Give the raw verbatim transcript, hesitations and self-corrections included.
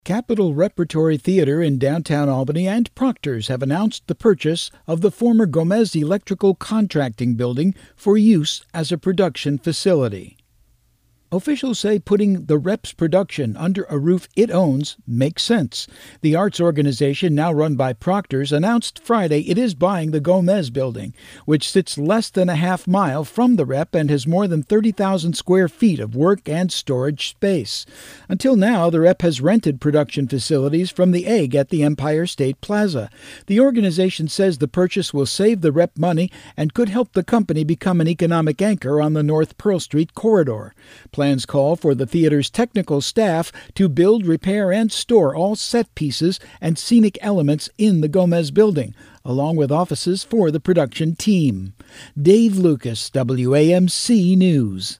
Capitol Repertory Theater in downtown Albany and Proctor's have announced the purchase of the former Gomez Electrical Contracting Building for use as a production facility. Officials say putting the Reps production under a roof it owns makes sense. The arts organization, now run by Proctor's, announced Friday it is buying the Gomez building, which sits less than a half mile from the Rep and has more than thirty thousand square feet of work and storage space. Until now, the Rep has rented production facilities from the Egg at the Empire State Plaza. The organization says the purchase will save the Rep money and could help the company become an economic anchor on the North Pearl Street corridor. Plans call for the theater's technical staff to build, repair, and store all set pieces and scenic elements in the Gomez building, along with offices for the production team. Dave Lucas, W A M C News.